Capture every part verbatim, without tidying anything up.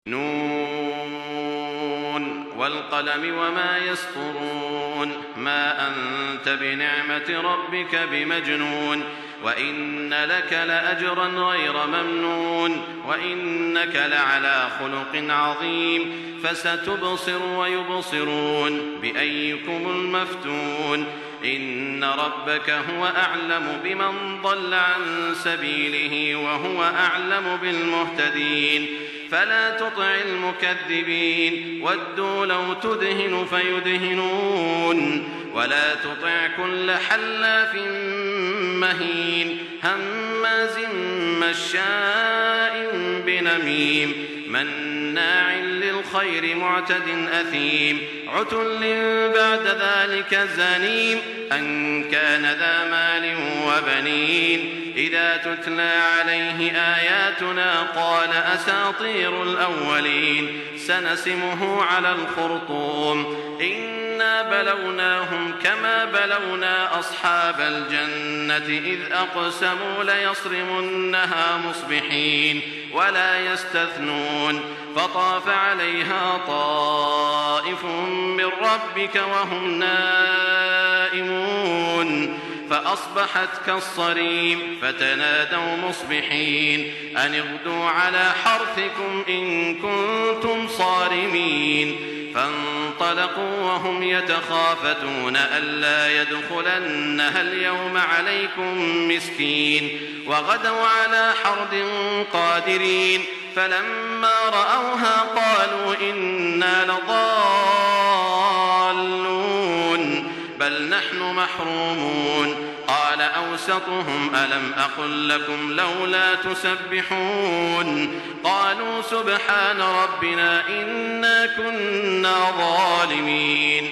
نون والقلم وما يسطرون ما أنت بنعمة ربك بمجنون وإن لك لأجرا غير ممنون وإنك لعلى خلق عظيم فستبصر ويبصرون بأيكم المفتون إن ربك هو أعلم بمن ضل عن سبيله وهو أعلم بالمهتدين فلا تطع المكذبين ودوا لو تدهن فيدهنون ولا تطع كل حلاف مهين هماز مشاء بنميم مناع للخير معتد أثيم عتل بعد ذلك زنيم أن كان ذا مال وبنين إذا تتلى عليه آياتنا قال أساطير الأولين سنسمه على الخرطوم إنا بلوناهم كما بلونا أصحاب الجنة إذ أقسموا ليصرمنها مصبحين ولا يستثنون فطاف عليها طائف من ربك وهم نائمون فأصبحت كالصريم فتنادوا مصبحين أن اغدوا على حرثكم إن كنتم صارمين فانطلقوا وهم يتخافتون ألا يدخلنها اليوم عليكم مسكين وغدوا على حرد قادرين فلما رأوها قالوا إنا لضالون بل نحن محرومون قال أوسطهم ألم أقل لكم لولا تسبحون قالوا سبحان ربنا إنا كنا ظالمين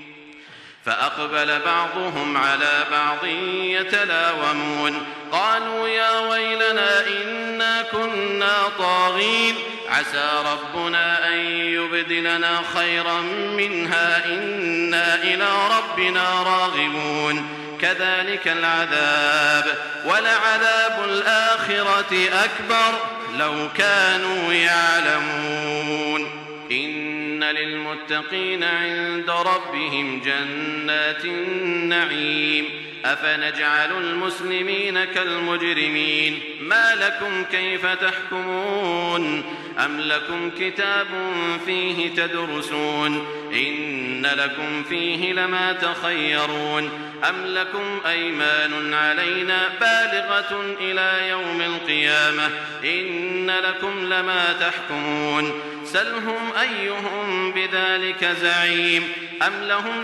فأقبل بعضهم على بعض يتلاومون قالوا يا ويلنا إنا كنا طاغين عسى ربنا أن يبدلنا خيرا منها إنا إلى ربنا راغبون كذلك العذاب ولعذاب الآخرة أكبر لو كانوا يعلمون إن للمتقين عند ربهم جنات النعيم أفنجعل المسلمين كالمجرمين ما لكم كيف تحكمون أم لكم كتاب فيه تدرسون إن لكم فيه لما تخيرون أم لكم أيمان علينا بالغة إلى يوم القيامة إن لكم لما تحكمون سلهم أيهم بذلك زعيم أم لهم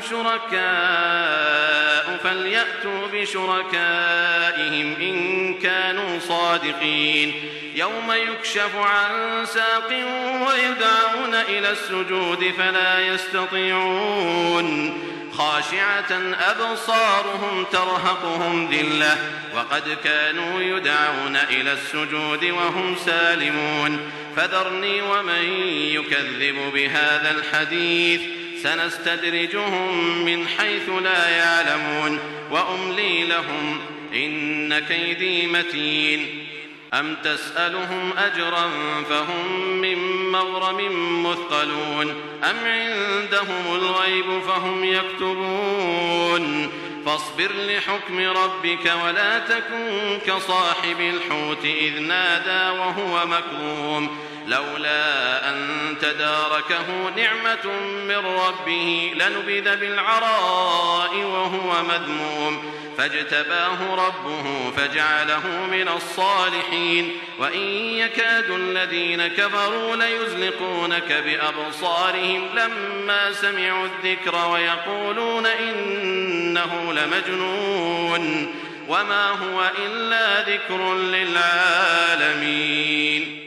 شركاء فليأتوا بشركائهم إن كانوا صادقين يوم يكشف عن ساق ويدعون إلى السجود فلا يستطيعون خاشعة أبصارهم ترهقهم ذلة وقد كانوا يدعون إلى السجود وهم سالمون فذرني ومن يكذب بهذا الحديث سنستدرجهم من حيث لا يعلمون وأملي لهم إن كيدي متين أم تسألهم أجرا فهم من مغرم مثقلون أم عندهم الغيب فهم يكتبون فاصبر لحكم ربك ولا تكن كصاحب الحوت إذ نادى وهو مكظوم لولا أن تداركه نعمة من ربه لنبذ بالعراء وهو مذموم فاجتباه ربه فجعله من الصالحين وإن يكاد الذين كفروا ليزلقونك بأبصارهم لما سمعوا الذكر ويقولون إنه لمجنون وما هو إلا ذكر للعالمين.